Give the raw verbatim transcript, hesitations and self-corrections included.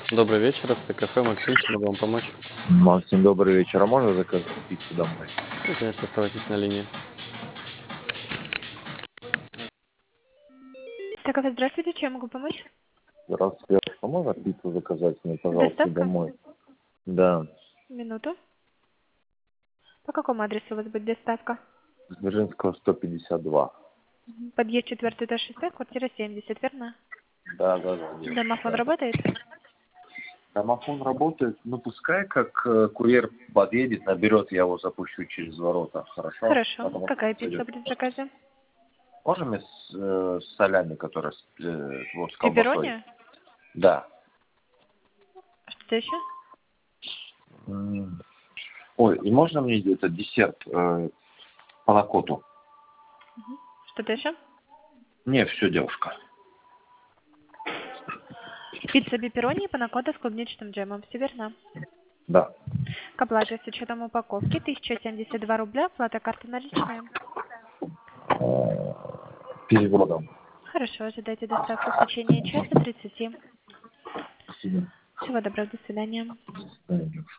Добрый вечер, это кафе Максим, чем могу вам помочь? Максим, добрый вечер. А можно заказать пиццу домой? Ну, конечно, оставайтесь на линии. Так, а вы здравствуйте, чем могу помочь? Здравствуйте. А можно пиццу заказать мне, пожалуйста, Доставка? домой? Да. Минуту. По какому адресу у вас будет доставка? Дзержинского сто пятьдесят два. Мгм. Подъезд четвертый этаж шестой, квартира семьдесят, верно? Да, да, да. девушка, Домофон да. работает? Домофон работает, ну пускай как э, курьер подъедет, наберет, я его запущу через ворота, хорошо? Хорошо. Потом он Какая пицца зайдет. будет в заказе? Можно мне с, э, с солями, которая с, э, вот с колбасой? Пепперони? Да. Что-то еще? М. Ой, и можно мне где-то десерт э, панакоту? Что-то еще? Не, все, девушка. Пицца пепперони и панакота с клубничным джемом. Все верно? Да. К оплате с учетом упаковки тысяча семьдесят два рубля, плата карты наличные. Э, переводом. Хорошо, ожидайте доставку в течение часа тридцати. Спасибо. Всего доброго, до свидания. До свидания.